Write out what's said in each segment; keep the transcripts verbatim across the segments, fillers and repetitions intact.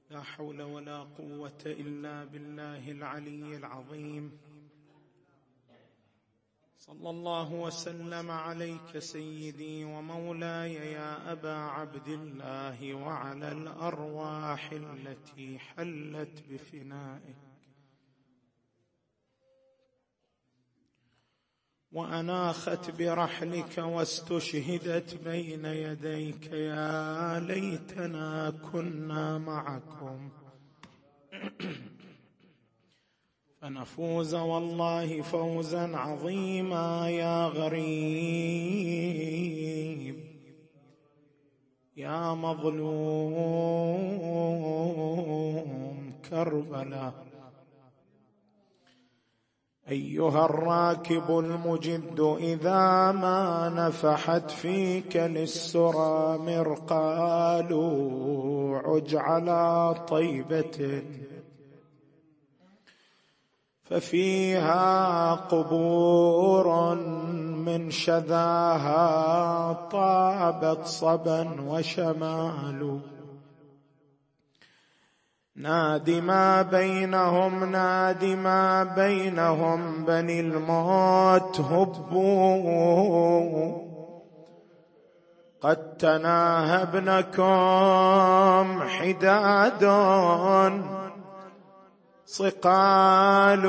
لا حول ولا قوة إلا بالله العلي العظيم. صلى الله وسلم عليك سيدي ومولاي يا أبا عبد الله، وعلى الأرواح التي حلت بفنائك وأناخت برحلك واستشهدت بين يديك. يا ليتنا كنا معكم فنفوز والله فوزا عظيما. يا غريب يا مظلوم كربلاء، أيها الراكب المجد إذا ما نفحت فيك للسرى مرقال، عج على طيبة ففيها قبور من شذاها طابت صبا وشمال. نادي ما بينهم نادي ما بينهم بني الموت هبوا، قد تناهى ابنكم حداد صقال.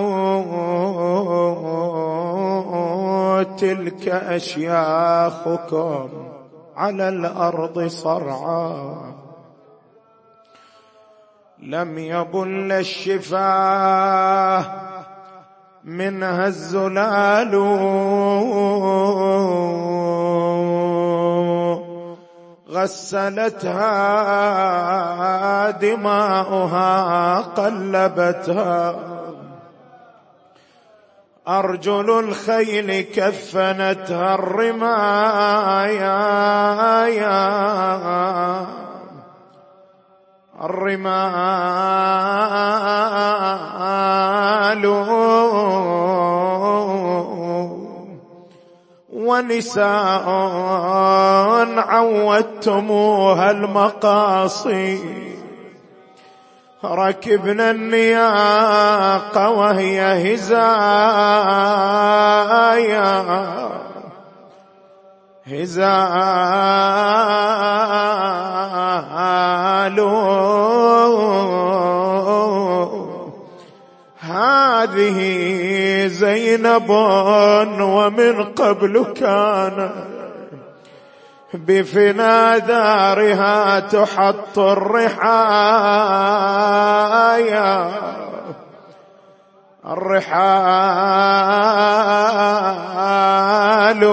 تلك أشياخكم على الأرض صرعا، لم يبل الشفاه منها الزلال. غسلتها دماؤها قلبتها، أرجل الخيل كفنتها الرمايا. الرمال ونساء عودتموها المقاصي، ركبنا النياق وهي هزايا هزال. هذه زينب ومن قبل كان بفنا دارها تحط الرحايا. الرحال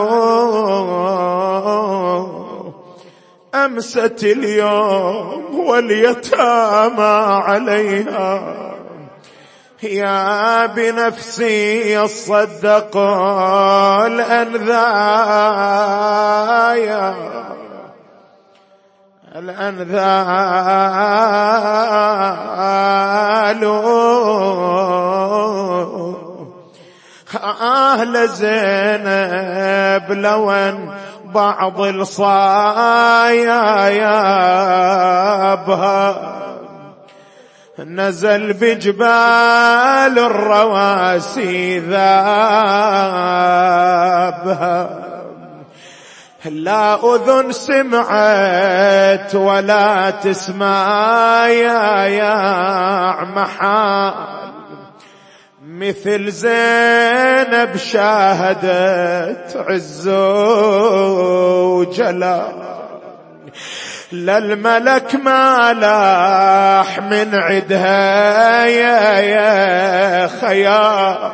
أمست اليوم واليتامى عليها، يا بنفسي يصدق الأنذايا. الأنذال أهل زينب لون بعض الصايا يابها، نزل بجبال الرواسي ذابها. لا أذن سمعت ولا تسمع يا محال، مثل زينب شاهدت عز وجلال. للملك ما لاح من عدها يا يا خيال،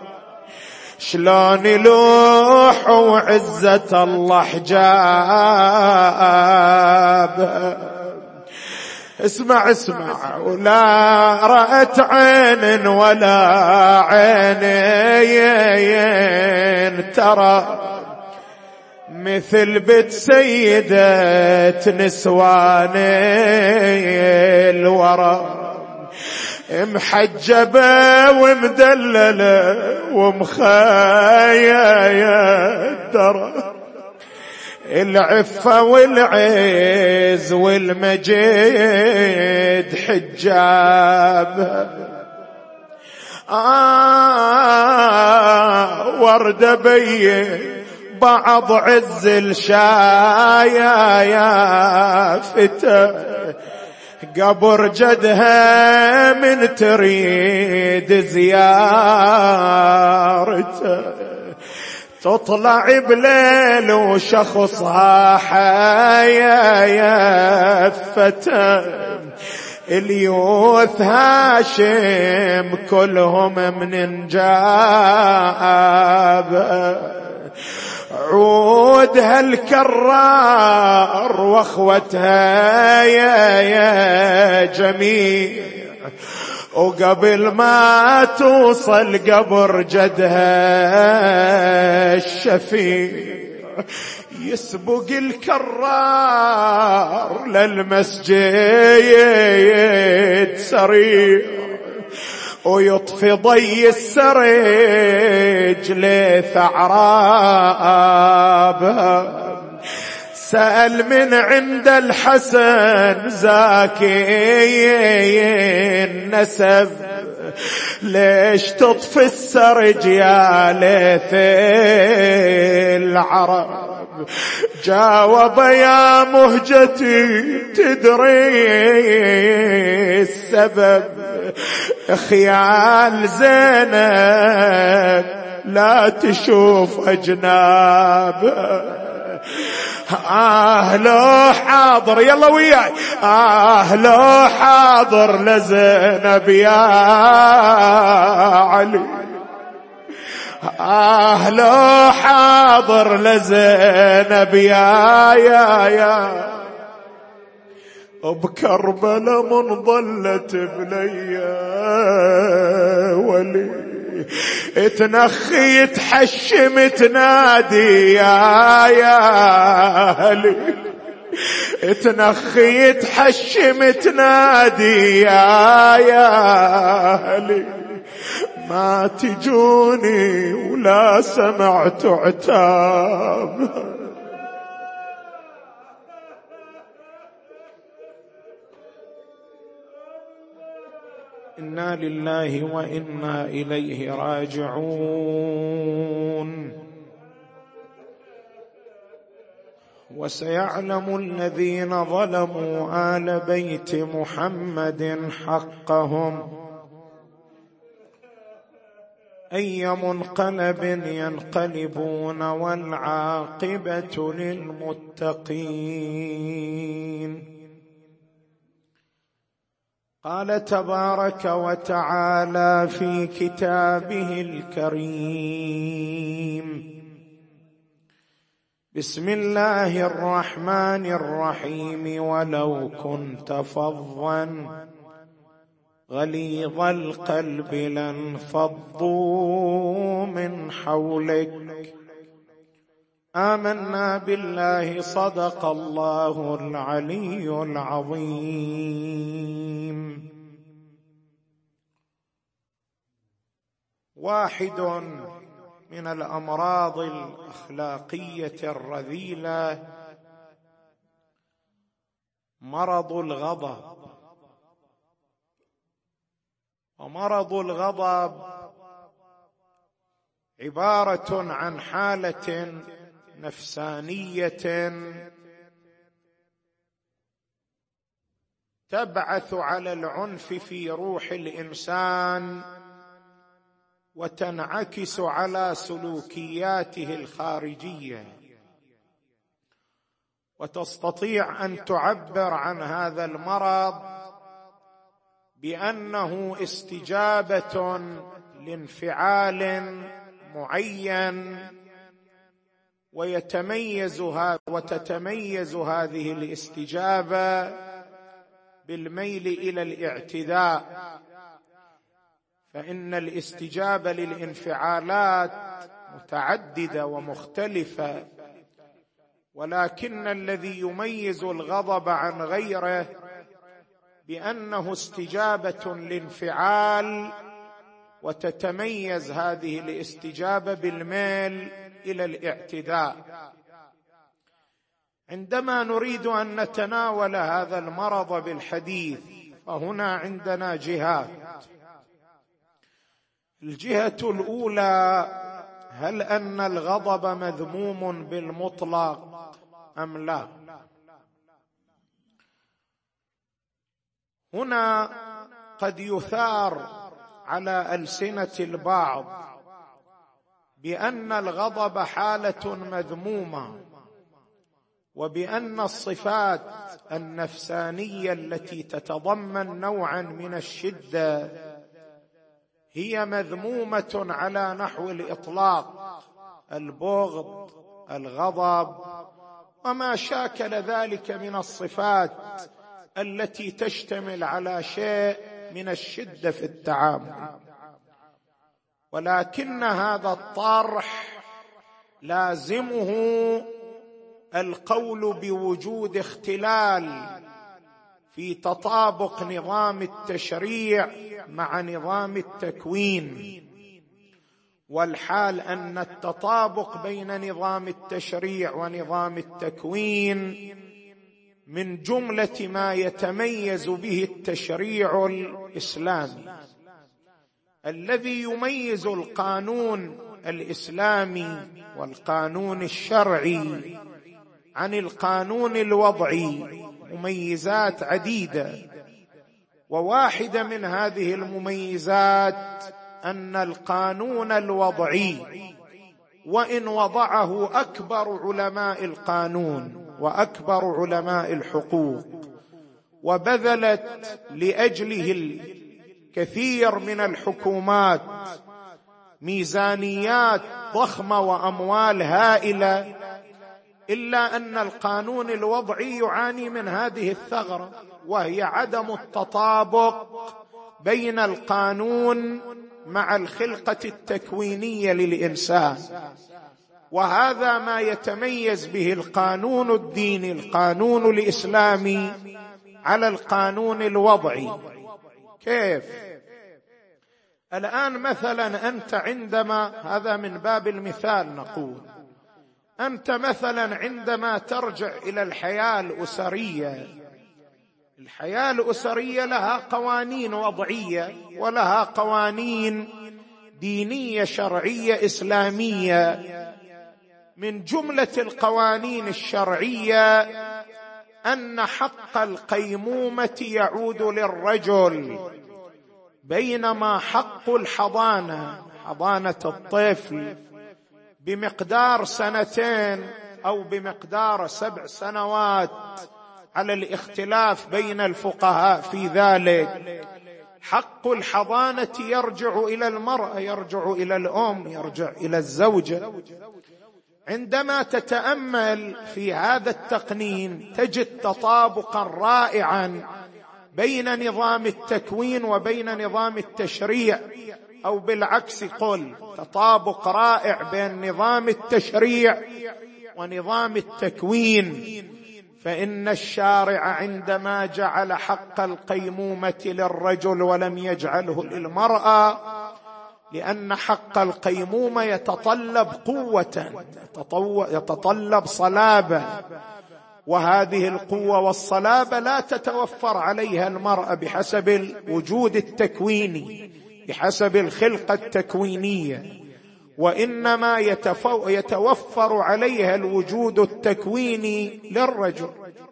شلون يلوح وعزة الله حجاب. اسمع اسمع ولا رأت عين ولا عينين، ترى مثل بيت سيدة نسوان الورى، محجبة ومدللة ومخايا الدرى. العفة والعز والمجد حجاب. آه وردة بي بعض عز الشايا يا فتى قبر جدها من تريد زيارته. تطلع بليل وشخصها حيا يا فتى اليوث هاشم كلهم من جاب. عودها الكرار واخوتها يا يا جميع وقبل ما توصل قبر جدها الشفيع يسبق الكرار للمسجد سريع ويطفي ضي السرج لثعراب. سأل من عند الحسن زاكي النسب ليش تطفي السرج يا ليث العرب. جاوب يا مهجتي تدري السبب خيال زينب لا تشوف أجناب. آه لو حاضر يلا وياي آه لو حاضر لزينب يا علي. آه لو حاضر لزينب يا يا يا بكربلا من ظلت بليا ولي تنخي تحشم تنادي يا يا هلي. تنخي تحشم تنادي يا يا هلي. ما تجوني ولا سمعت عتاب. إنا لله وإنا إليه راجعون. وسيعلم الذين ظلموا آل بيت محمد حقهم أي منقلب ينقلبون والعاقبة للمتقين. قال تبارك وتعالى في كتابه الكريم: بسم الله الرحمن الرحيم ولو كنت فظا غليظ القلب لانفضوا من حولك آمنا بالله صدق الله العلي العظيم. واحد من الأمراض الأخلاقية الرذيلة مرض الغضب. ومرض الغضب عبارة عن حالة نفسانية تبعث على العنف في روح الإنسان وتنعكس على سلوكياته الخارجية. وتستطيع أن تعبر عن هذا المرض بأنه استجابة لانفعال معين، ويتميز وتتميز هذه الاستجابة بالميل إلى الاعتداء. فإن الاستجابة للانفعالات متعددة ومختلفة، ولكن الذي يميز الغضب عن غيره بأنه استجابة لانفعال، وتتميز هذه الاستجابة بالميل إلى الاعتداء. عندما نريد أن نتناول هذا المرض بالحديث فهنا عندنا جهات. الجهة الأولى: هل أن الغضب مذموم بالمطلق أم لا؟ هنا قد يثار على ألسنة البعض بأن الغضب حالة مذمومة، وبأن الصفات النفسانية التي تتضمن نوعا من الشدة هي مذمومة على نحو الإطلاق: البغض، الغضب، وما شاكل ذلك من الصفات التي تشتمل على شيء من الشدة في التعامل. ولكن هذا الطرح لازمه القول بوجود اختلال في تطابق نظام التشريع مع نظام التكوين، والحال أن التطابق بين نظام التشريع ونظام التكوين من جملة ما يتميز به التشريع الإسلامي. الذي يميز القانون الإسلامي والقانون الشرعي عن القانون الوضعي مميزات عديدة، وواحدة من هذه المميزات أن القانون الوضعي وإن وضعه أكبر علماء القانون وأكبر علماء الحقوق وبذلت لأجله الكثير من الحكومات ميزانيات ضخمة وأموال هائلة، إلا أن القانون الوضعي يعاني من هذه الثغرة، وهي عدم التطابق بين القانون مع الخلقة التكوينية للإنسان. وهذا ما يتميز به القانون الديني، القانون الإسلامي، على القانون الوضعي. كيف؟ الآن مثلا أنت عندما، هذا من باب المثال نقول، أنت مثلا عندما ترجع إلى الحياة الأسرية، الحياة الأسرية لها قوانين وضعية ولها قوانين دينية شرعية إسلامية. من جملة القوانين الشرعية أن حق القيمومة يعود للرجل، بينما حق الحضانة، حضانة الطفل، بمقدار سنتين أو بمقدار سبع سنوات على الاختلاف بين الفقهاء في ذلك، حق الحضانة يرجع إلى المرأة، يرجع إلى الأم، يرجع إلى الزوجة. عندما تتأمل في هذا التقنين تجد تطابقا رائعا بين نظام التكوين وبين نظام التشريع، أو بالعكس قل تطابق رائع بين نظام التشريع ونظام التكوين. فإن الشارع عندما جعل حق القيمومة للرجل ولم يجعله للمرأة، لأن حق القيمومة يتطلب قوة، يتطلب صلابة، وهذه القوة والصلابة لا تتوفر عليها المرأة بحسب الوجود التكويني، بحسب الخلقة التكوينية، وإنما يتوفر عليها الوجود التكويني للرجل.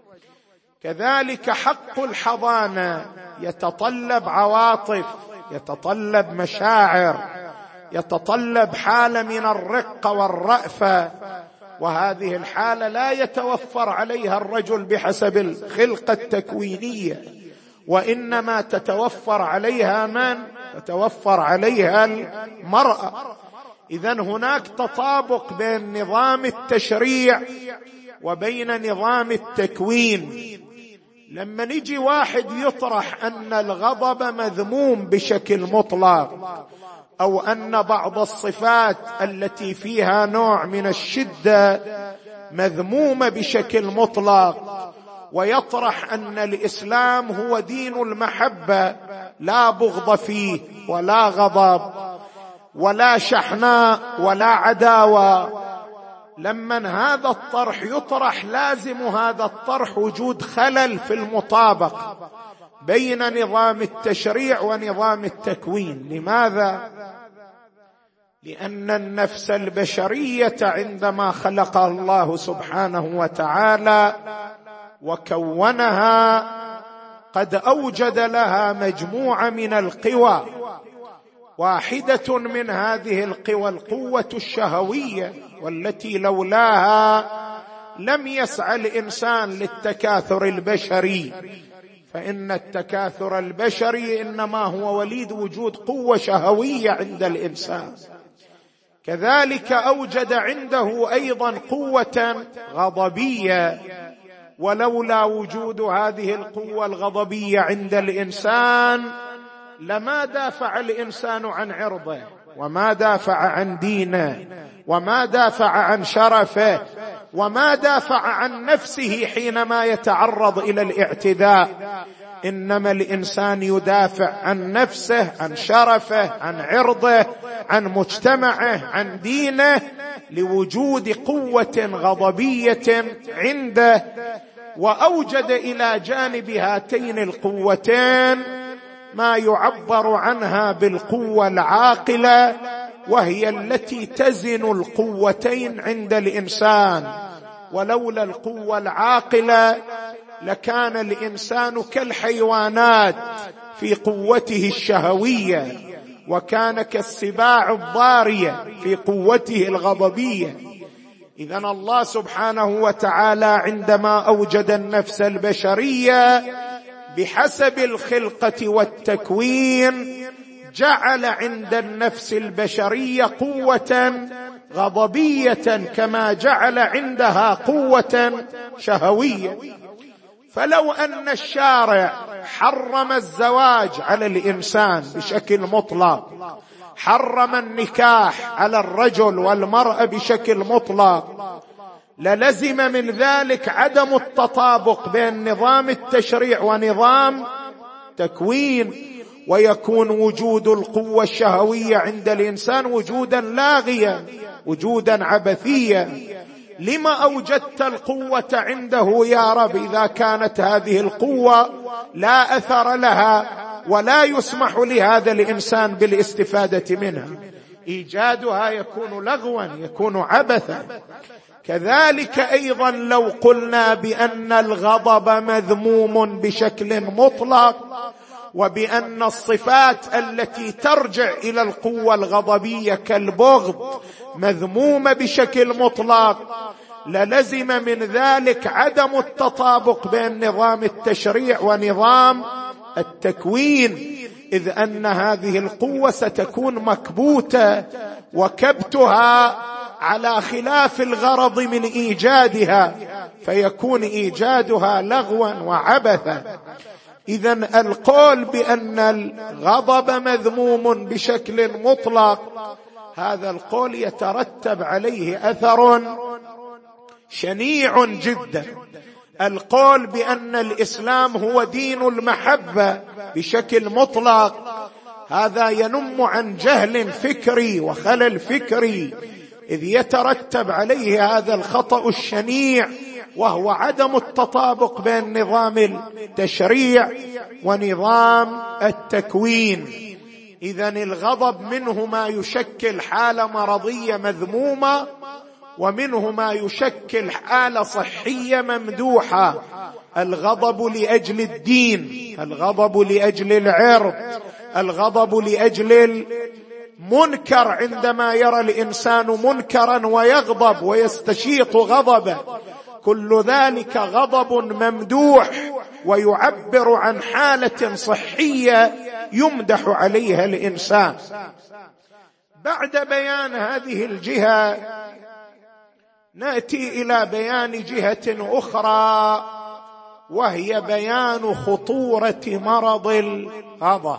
كذلك حق الحضانة يتطلب عواطف، يتطلب مشاعر، يتطلب حالة من الرقة والرأفة، وهذه الحالة لا يتوفر عليها الرجل بحسب الخلقة التكوينية، وإنما تتوفر عليها من؟ تتوفر عليها المرأة. إذن هناك تطابق بين نظام التشريع وبين نظام التكوين. لما نجي واحد يطرح أن الغضب مذموم بشكل مطلق، أو أن بعض الصفات التي فيها نوع من الشدة مذمومة بشكل مطلق، ويطرح أن الإسلام هو دين المحبة، لا بغض فيه ولا غضب ولا شحناء ولا عداوة، لمن هذا الطرح يطرح لازم هذا الطرح وجود خلل في المطابقة بين نظام التشريع ونظام التكوين. لماذا؟ لأن النفس البشرية عندما خلقها الله سبحانه وتعالى وكونها قد أوجد لها مجموعة من القوى، واحدة من هذه القوى القوة الشهوية، والتي لولاها لم يسعى الإنسان للتكاثر البشري، فإن التكاثر البشري إنما هو وليد وجود قوة شهوية عند الإنسان. كذلك أوجد عنده أيضا قوة غضبية، ولولا وجود هذه القوة الغضبية عند الإنسان لما دافع الإنسان عن عرضه، وما دافع عن دينه، وما دافع عن شرفه، وما دافع عن نفسه حينما يتعرض إلى الاعتداء. إنما الإنسان يدافع عن نفسه، عن شرفه، عن عرضه، عن مجتمعه، عن دينه، لوجود قوة غضبية عنده. وأوجد إلى جانب هاتين القوتين ما يعبر عنها بالقوة العاقلة، وهي التي تزن القوتين عند الإنسان. ولولا القوة العاقلة لكان الإنسان كالحيوانات في قوته الشهوية، وكان كالسباع الضارية في قوته الغضبية. إذن الله سبحانه وتعالى عندما أوجد النفس البشرية بحسب الخلقة والتكوين جعل عند النفس البشرية قوة غضبية كما جعل عندها قوة شهوية. فلو أن الشارع حرم الزواج على الإنسان بشكل مطلق، حرم النكاح على الرجل والمرأة بشكل مطلق، للزم من ذلك عدم التطابق بين نظام التشريع ونظام تكوين، ويكون وجود القوة الشهوية عند الإنسان وجودا لاغيا، وجودا عبثيا. لما أوجدت القوة عنده يا رب إذا كانت هذه القوة لا أثر لها ولا يسمح لهذا الإنسان بالاستفادة منها؟ إيجادها يكون لغوا، يكون عبثا. كذلك أيضا لو قلنا بأن الغضب مذموم بشكل مطلق، وبأن الصفات التي ترجع إلى القوة الغضبية كالبغض مذمومة بشكل مطلق، للزم من ذلك عدم التطابق بين نظام التشريع ونظام التكوين، إذ أن هذه القوة ستكون مكبوتة، وكبتها على خلاف الغرض من إيجادها، فيكون إيجادها لغوا وعبثا. إذن القول بأن الغضب مذموم بشكل مطلق، هذا القول يترتب عليه أثر شنيع جدا. القول بأن الإسلام هو دين المحبة بشكل مطلق، هذا ينم عن جهل فكري وخلل فكري، إذ يترتب عليه هذا الخطأ الشنيع، وهو عدم التطابق بين نظام التشريع ونظام التكوين. إذن الغضب منه ما يشكل حالة مرضية مذمومة، ومنه ما يشكل حالة صحية ممدوحة. الغضب لأجل الدين، الغضب لأجل العرض، الغضب لأجل المنكر، عندما يرى الإنسان منكرا ويغضب ويستشيط غضبه، كل ذلك غضب ممدوح ويعبر عن حالة صحية يمدح عليها الإنسان. بعد بيان هذه الجهة نأتي إلى بيان جهة أخرى، وهي بيان خطورة مرض الغضب.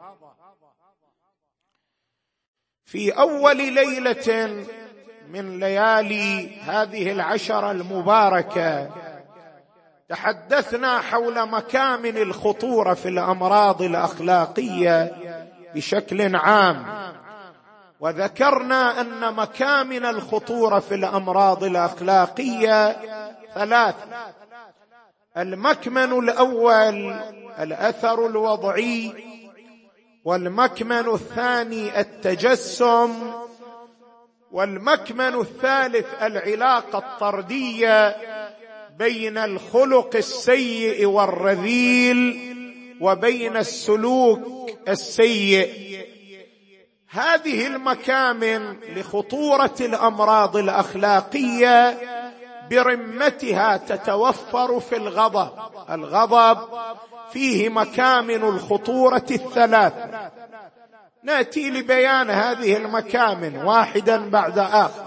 في أول ليلة من ليالي هذه العشرة المباركة تحدثنا حول مكامن الخطورة في الأمراض الأخلاقية بشكل عام، وذكرنا أن مكامن الخطورة في الأمراض الأخلاقية ثلاث. المكمن الأول الأثر الوضعي، والمكمن الثاني التجسم، والمكمن الثالث العلاقة الطردية بين الخلق السيء والرذيل وبين السلوك السيء. هذه المكامن لخطورة الأمراض الأخلاقية برمتها تتوفر في الغضب. الغضب فيه مكامن الخطورة الثلاث، نأتي لبيان هذه المكامن واحدا بعد آخر.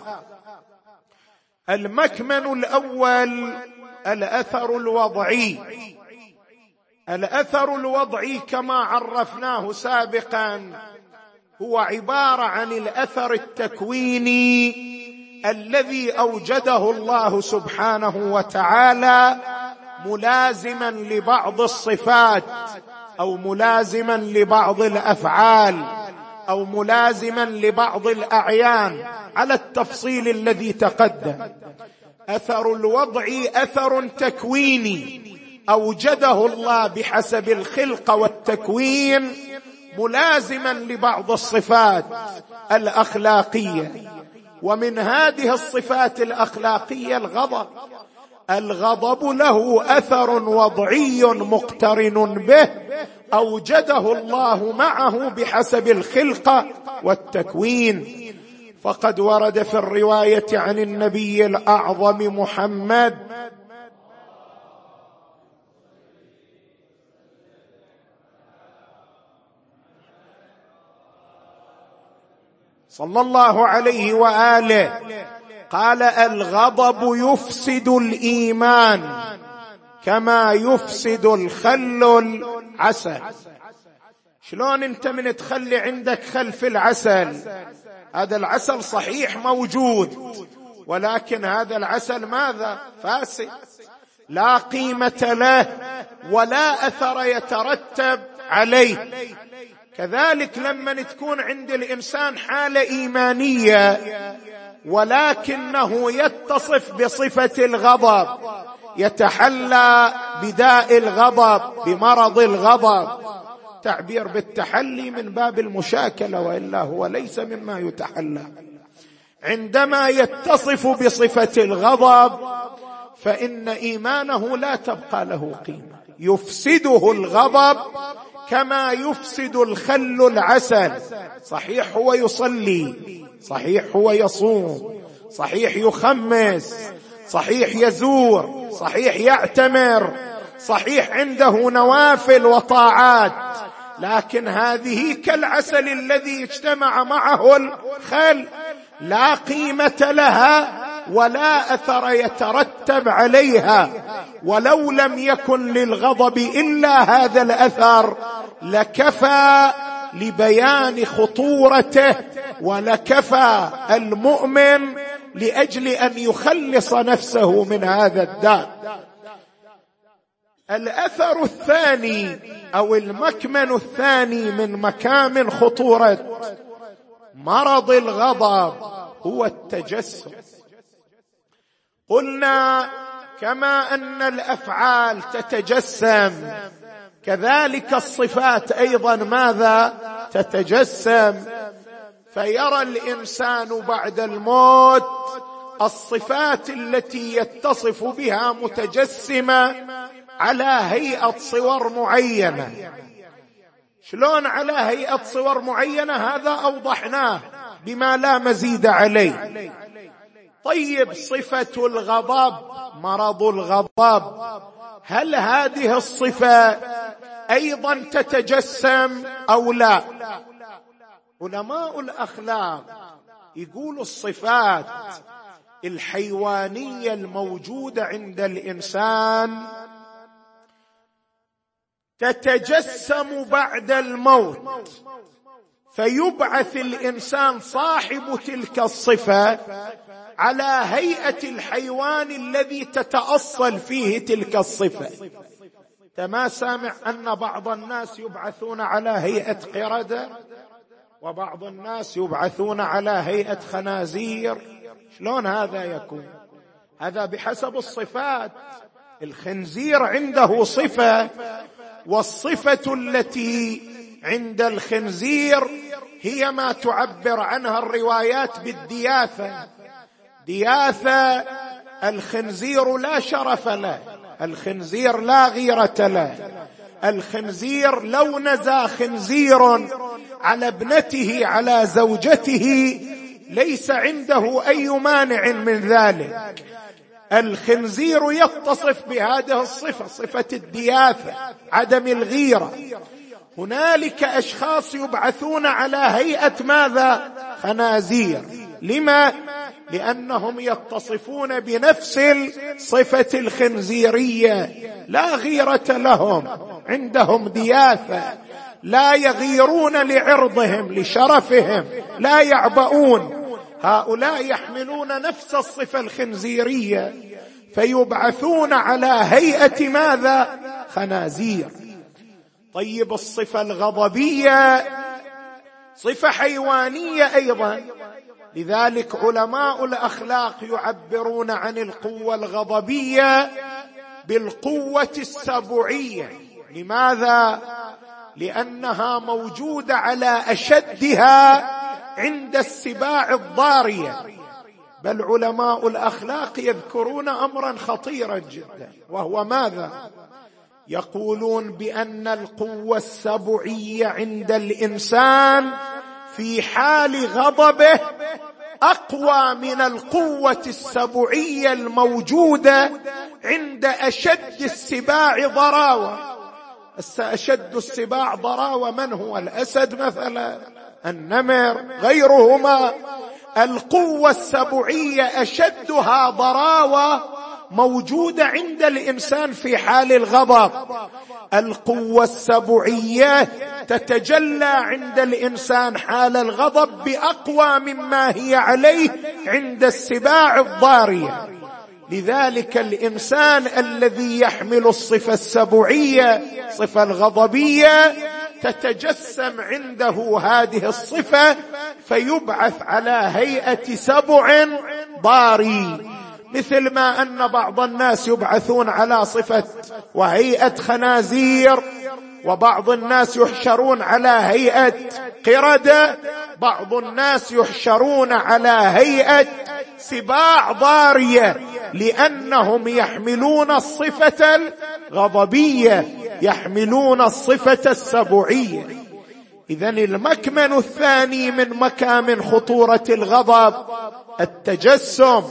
المكمن الأول الأثر الوضعي. الأثر الوضعي كما عرفناه سابقا هو عبارة عن الأثر التكويني الذي أوجده الله سبحانه وتعالى ملازما لبعض الصفات أو ملازما لبعض الأفعال أو ملازما لبعض الأعيان على التفصيل الذي تقدم. أثر الوضع أثر تكويني أوجده الله بحسب الخلق والتكوين ملازما لبعض الصفات الأخلاقية، ومن هذه الصفات الأخلاقية الغضب. الغضب له أثر وضعي مقترن به أوجده الله معه بحسب الخلق والتكوين. فقد ورد في الرواية عن النبي الأعظم محمد صلى الله عليه وآله قال: الغضب يفسد الإيمان كما يفسد الخل العسل. شلون انت من تخلي عندك خل في العسل؟ هذا العسل صحيح موجود، ولكن هذا العسل ماذا؟ فاسد، لا قيمة له ولا أثر يترتب عليه. كذلك لما تكون عند الإنسان حالة إيمانية ولكنه يتصف بصفة الغضب، يتحلى بداء الغضب بمرض الغضب، تعبير بالتحلي من باب المشاكلة وإلا هو ليس مما يتحلى. عندما يتصف بصفة الغضب فإن إيمانه لا تبقى له قيمة، يفسده الغضب كما يفسد الخل العسل. صحيح هو يصلي، صحيح هو يصوم، صحيح يخمس، صحيح يزور، صحيح يعتمر، صحيح عنده نوافل وطاعات، لكن هذه كالعسل الذي اجتمع معه الخل، لا قيمة لها ولا أثر يترتب عليها. ولو لم يكن للغضب إلا هذا الأثر لكفى لبيان خطورته، ولكفى المؤمن لأجل أن يخلص نفسه من هذا الداء. الأثر الثاني أو المكمن الثاني من مكامن خطورة مرض الغضب هو التجسم. قلنا كما أن الأفعال تتجسم كذلك الصفات أيضا ماذا؟ تتجسم. فيرى الإنسان بعد الموت الصفات التي يتصف بها متجسمة على هيئة صور معينة. شلون على هيئة صور معينة؟ هذا أوضحناه بما لا مزيد عليه. طيب، صفة الغضب، مرض الغضب، هل هذه الصفة أيضا تتجسم أو لا؟ علماء الأخلاق يقولوا الصفات الحيوانية الموجودة عند الإنسان تتجسم بعد الموت، فيبعث الإنسان صاحب تلك الصفة على هيئة الحيوان الذي تتأصل فيه تلك الصفة. ما سامع أن بعض الناس يبعثون على هيئة قردة؟ وبعض الناس يبعثون على هيئة خنازير. شلون هذا يكون؟ هذا بحسب الصفات. الخنزير عنده صفة، والصفة التي عند الخنزير هي ما تعبر عنها الروايات بالدياثة. دياثة الخنزير لا شرف له، الخنزير لا غيرة له. الخنزير لو نزى خنزير على ابنته على زوجته ليس عنده أي مانع من ذلك. الخنزير يتصف بهذه الصفة، صفة الدياثة، عدم الغيرة. هنالك أشخاص يبعثون على هيئة ماذا؟ خنازير. لما؟ لأنهم يتصفون بنفس الصفة الخنزيرية، لا غيرة لهم، عندهم دياثة، لا يغيرون لعرضهم لشرفهم، لا يعبؤون. هؤلاء يحملون نفس الصفة الخنزيرية فيبعثون على هيئة ماذا؟ خنازير. طيب الصفة الغضبية صفة حيوانية أيضا، لذلك علماء الأخلاق يعبرون عن القوة الغضبية بالقوة السبعية. لماذا؟ لأنها موجودة على أشدها عند السباع الضارية. بل علماء الأخلاق يذكرون أمرا خطيرا جدا، وهو ماذا؟ يقولون بأن القوة السبعية عند الإنسان في حال غضبه أقوى من القوة السبعية الموجودة عند أشد السباع ضراوة. أشد السباع ضراوة من هو؟ الأسد مثلا، النمر، غيرهما. القوة السبعية أشدها ضراوة موجودة عند الإنسان في حال الغضب. القوة السبعية تتجلى عند الإنسان حال الغضب بأقوى مما هي عليه عند السباع الضارية. لذلك الإنسان الذي يحمل الصفة السبعية، صفة الغضبية، تتجسم عنده هذه الصفة فيبعث على هيئة سبع ضاري، مثل ما أن بعض الناس يبعثون على صفة وهيئة خنازير، وبعض الناس يحشرون على هيئة قردة، بعض الناس يحشرون على هيئة سباع ضارية، لأنهم يحملون الصفة الغضبية، يحملون الصفة السبعية. إذن المكمن الثاني من مكامن خطورة الغضب التجسم.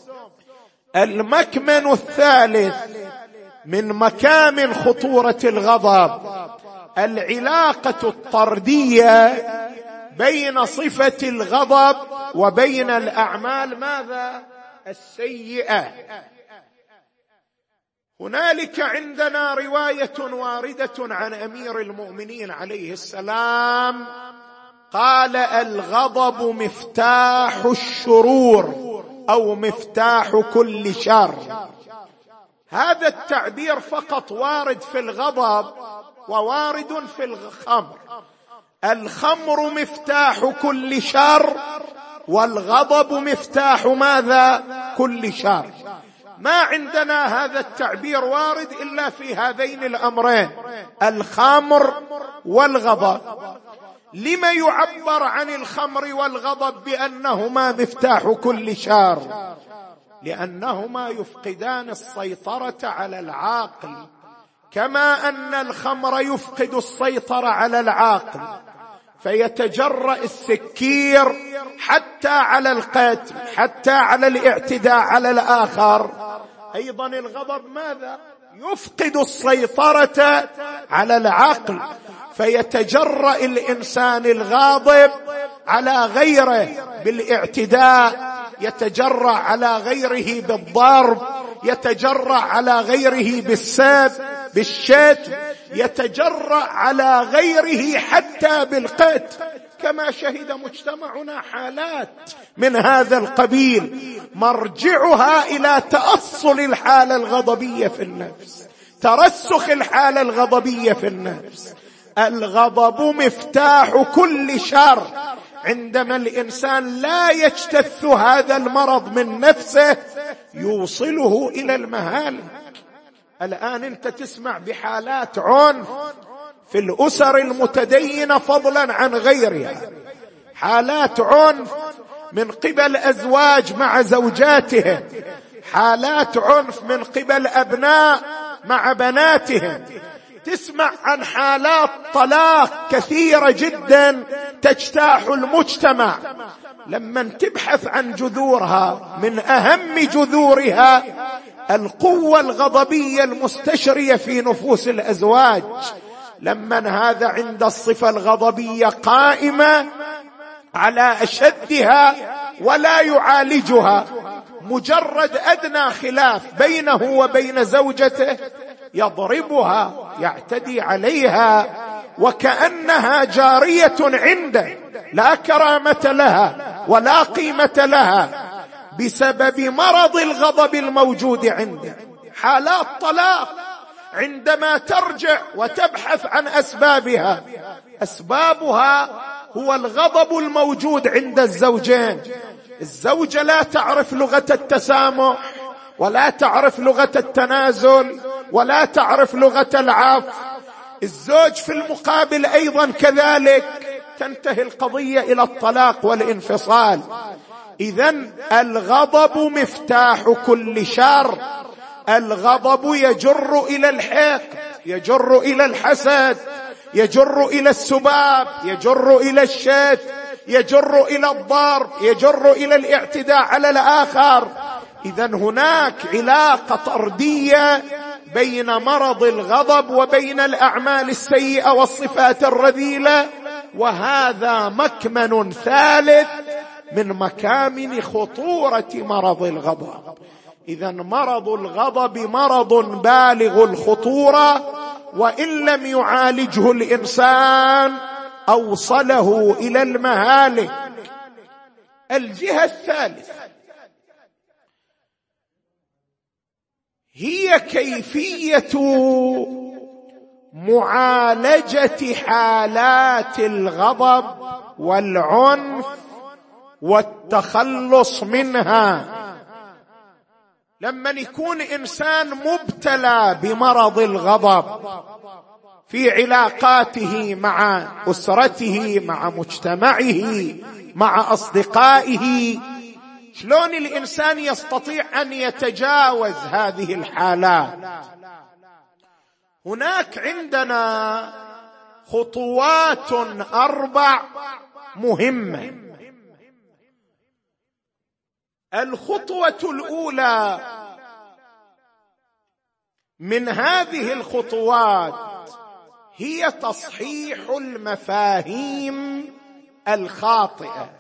المكمن الثالث من مكامن خطورة الغضب العلاقة الطردية بين صفة الغضب وبين الأعمال ماذا؟ السيئة. هنالك عندنا رواية واردة عن أمير المؤمنين عليه السلام قال: الغضب مفتاح الشرور أو مفتاح كل شر. هذا التعبير فقط وارد في الغضب ووارد في الخمر. الخمر مفتاح كل شر، والغضب مفتاح ماذا؟ كل شر. ما عندنا هذا التعبير وارد إلا في هذين الأمرين، الخمر والغضب. لما يعبر عن الخمر والغضب بأنهما مفتاح كل شر؟ لأنهما يفقدان السيطرة على العاقل، كما أن الخمر يفقد السيطرة على العاقل فيتجرأ السكير حتى على القتل، حتى على الاعتداء على الآخر. أيضا الغضب ماذا؟ يفقد السيطرة على العقل فيتجرأ الإنسان الغاضب على غيره بالاعتداء، يتجرأ على غيره بالضرب، يتجرأ على غيره بالسب بالشتم، يتجرأ على غيره حتى بالقتل، كما شهد مجتمعنا حالات من هذا القبيل مرجعها إلى تأصل الحالة الغضبية في النفس، ترسخ الحالة الغضبية في النفس. الغضب مفتاح كل شر. عندما الإنسان لا يجتث هذا المرض من نفسه يوصله إلى المهالك. الآن أنت تسمع بحالات عنف في الأسر المتدينة فضلا عن غيرها، حالات عنف من قبل أزواج مع زوجاتهم، حالات عنف من قبل أبناء مع بناتهم، تسمع عن حالات طلاق كثيرة جدا تجتاح المجتمع. لما تبحث عن جذورها، من أهم جذورها القوة الغضبية المستشرية في نفوس الأزواج. لما هذا عند الصفة الغضبية قائمة على أشدها ولا يعالجها، مجرد أدنى خلاف بينه وبين زوجته يضربها، يعتدي عليها وكأنها جارية عنده، لا كرامة لها ولا قيمة لها بسبب مرض الغضب الموجود عنده. حالات طلاق عندما ترجع وتبحث عن أسبابها، أسبابها هو الغضب الموجود عند الزوجين. الزوجة لا تعرف لغة التسامح ولا تعرف لغة التنازل ولا تعرف لغة العفو. الزوج في المقابل أيضا كذلك، تنتهي القضية إلى الطلاق والانفصال. إذن الغضب مفتاح كل شر. الغضب يجر إلى الحقد، يجر إلى الحسد، يجر إلى السباب، يجر إلى الشتم، يجر إلى الضرب، يجر إلى الاعتداء على الآخر. إذن هناك علاقة طردية بين مرض الغضب وبين الأعمال السيئة والصفات الرذيلة، وهذا مكمن ثالث من مكامن خطورة مرض الغضب. إذن مرض الغضب مرض بالغ الخطورة، وإن لم يعالجه الإنسان أوصله إلى المهالك. الجهة الثالثة هي كيفية معالجة حالات الغضب والعنف والتخلص منها. لما يكون إنسان مبتلى بمرض الغضب في علاقاته مع أسرته، مع مجتمعه، مع أصدقائه، شلون الإنسان يستطيع أن يتجاوز هذه الحالات؟ هناك عندنا خطوات أربع مهمة. الخطوة الأولى من هذه الخطوات هي تصحيح المفاهيم الخاطئة.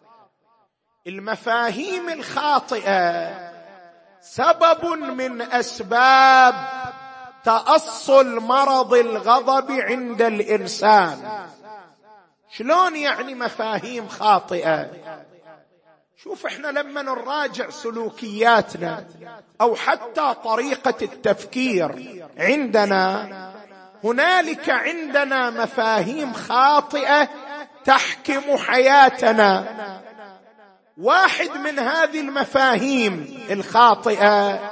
المفاهيم الخاطئة سبب من أسباب تأصل مرض الغضب عند الإنسان. شلون يعني مفاهيم خاطئة؟ شوف، احنا لما نراجع سلوكياتنا أو حتى طريقة التفكير عندنا، هنالك عندنا مفاهيم خاطئة تحكم حياتنا. واحد من هذه المفاهيم الخاطئة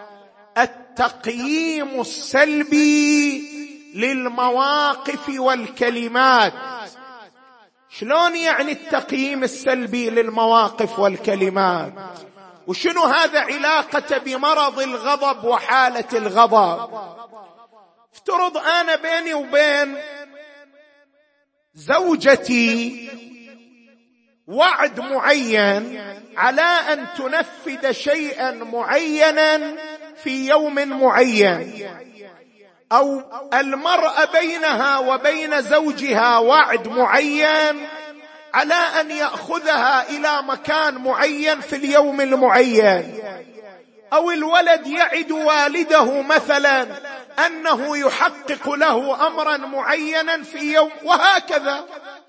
التقييم السلبي للمواقف والكلمات. شلون يعني التقييم السلبي للمواقف والكلمات؟ وشنو هذا علاقة بمرض الغضب وحالة الغضب؟ افترض أنا بيني وبين زوجتي وعد معين على أن تنفذ شيئا معينا في يوم معين، أو المرأة بينها وبين زوجها وعد معين على أن يأخذها إلى مكان معين في اليوم المعين، أو الولد يعد والده مثلا أنه يحقق له أمرا معينا في يوم، وهكذا.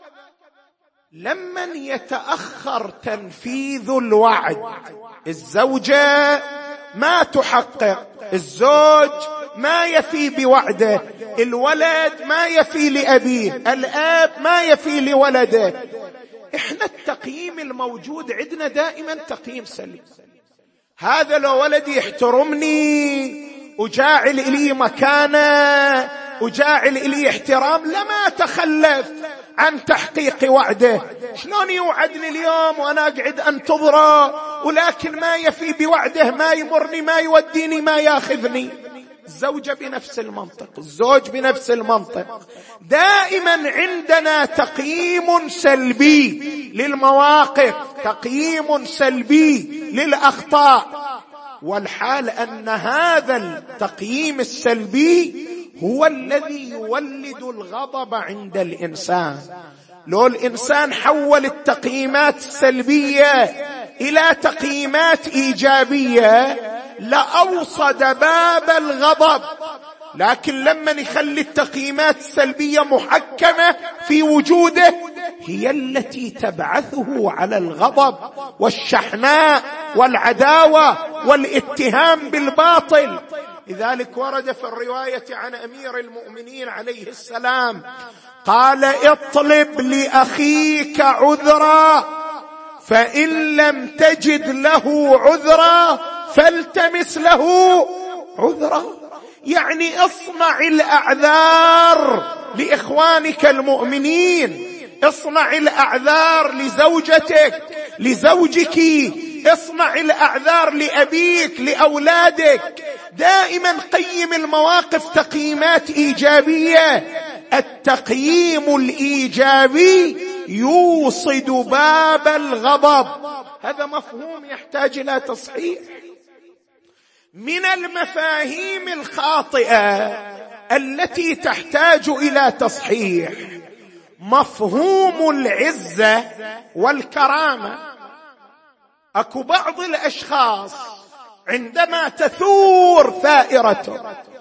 لمن يتأخر تنفيذ الوعد، الزوجة ما تحقق، الزوج ما يفي بوعده، الولد ما يفي لأبيه، الآب ما يفي لولده. إحنا التقييم الموجود عندنا دائما تقييم سلبي. هذا لو ولدي يحترمني وجاعل إلي مكانة وجاعل إلي احترام لما تخلف عن تحقيق وعده. شلون يوعدني اليوم وأنا أقعد أنتظره ولكن ما يفي بوعده، ما يمرني، ما يوديني، ما ياخذني. الزوجة بنفس المنطق، الزوج بنفس المنطق. دائما عندنا تقييم سلبي للمواقف، تقييم سلبي للأخطاء، والحال أن هذا التقييم السلبي هو الذي يولد الغضب عند الإنسان. لو الإنسان حول التقييمات السلبية إلى تقييمات إيجابية لأوصد باب الغضب، لكن لما نخلي التقييمات السلبية محكمة في وجوده هي التي تبعثه على الغضب والشحناء والعداوة والاتهام بالباطل. لذلك ورد في الرواية عن أمير المؤمنين عليه السلام قال: اطلب لأخيك عذرا، فإن لم تجد له عذرا فالتمس له عذرا. يعني اصنع الأعذار لإخوانك المؤمنين، اصنع الأعذار لزوجتك لزوجك، اصنع الأعذار لأبيك لأولادك. دائما قيم المواقف تقييمات إيجابية. التقييم الإيجابي يوصد باب الغضب. هذا مفهوم يحتاج إلى تصحيح. من المفاهيم الخاطئة التي تحتاج إلى تصحيح مفهوم العزة والكرامة. أكو بعض الأشخاص عندما تثور ثائرته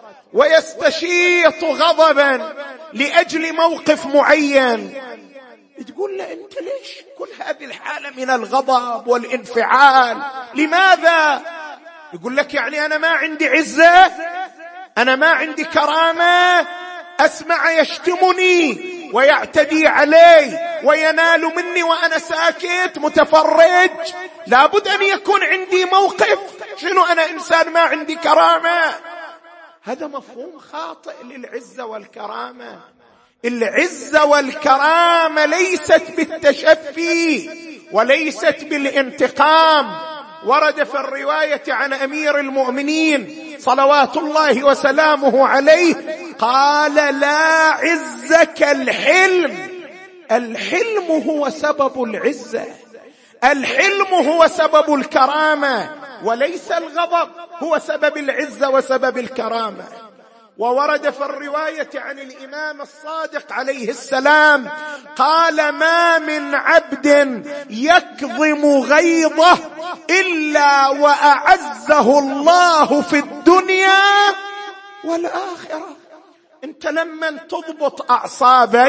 ويستشيط غضبا لأجل موقف معين تقول له: أنت ليش كل هذه الحالة من الغضب والانفعال؟ لماذا؟ يقول لك: يعني أنا ما عندي عزة، أنا ما عندي كرامة، أسمع يشتمني ويعتدي علي وينال مني وأنا ساكت متفرج. لابد أن يكون عندي موقف. شنو أنا إنسان ما عندي كرامة؟ هذا مفهوم خاطئ للعزة والكرامة. العزة والكرامة ليست بالتشفي وليست بالانتقام. ورد في الرواية عن أمير المؤمنين صلوات الله وسلامه عليه قال: لا عز كالحلم. الحلم هو سبب العزة، الحلم هو سبب الكرامة، وليس الغضب هو سبب العزة وسبب الكرامة. وورد في الرواية عن الإمام الصادق عليه السلام قال: ما من عبد يكظم غيظه إلا وأعزه الله في الدنيا والآخرة. أنت لما تضبط أعصابك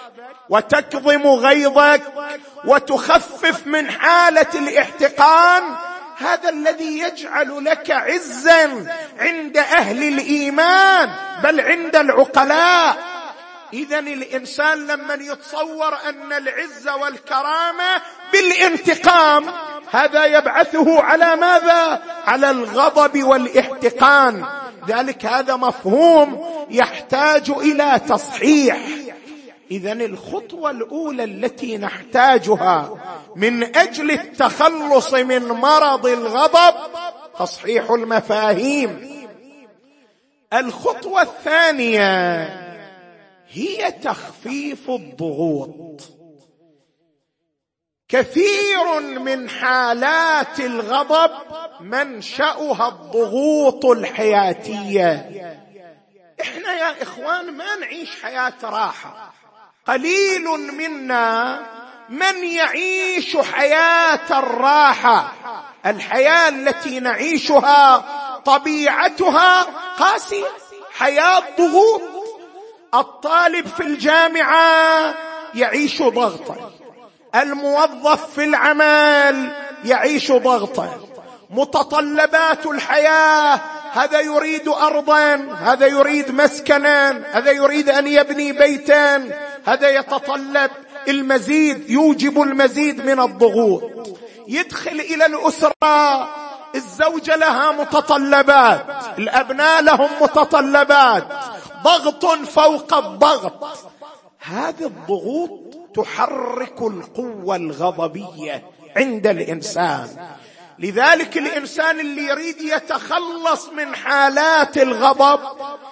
وتكظم غيظك وتخفف من حالة الاحتقان، هذا الذي يجعل لك عزا عند أهل الإيمان بل عند العقلاء. إذن الإنسان لما يتصور أن العزة والكرامة بالانتقام، هذا يبعثه على ماذا؟ على الغضب والاحتقان. ذلك هذا مفهوم يحتاج إلى تصحيح. إذن الخطوة الأولى التي نحتاجها من أجل التخلص من مرض الغضب تصحيح المفاهيم. الخطوة الثانية هي تخفيف الضغوط. كثير من حالات الغضب منشأها الضغوط الحياتية. احنا يا إخوان ما نعيش حياة راحة. قليل منا من يعيش حياة الراحة. الحياة التي نعيشها طبيعتها قاسية، حياة ضغوط. الطالب في الجامعة يعيش ضغطا، الموظف في العمل يعيش ضغطا، متطلبات الحياة هذا يريد أرضا، هذا يريد مسكنا، هذا يريد أن يبني بيتا، هذا يتطلب المزيد، يوجب المزيد من الضغوط. يدخل إلى الأسرة، الزوجة لها متطلبات، الأبناء لهم متطلبات، ضغط فوق الضغط. هذه الضغوط تحرك القوة الغضبية عند الإنسان. لذلك الإنسان اللي يريد يتخلص من حالات الغضب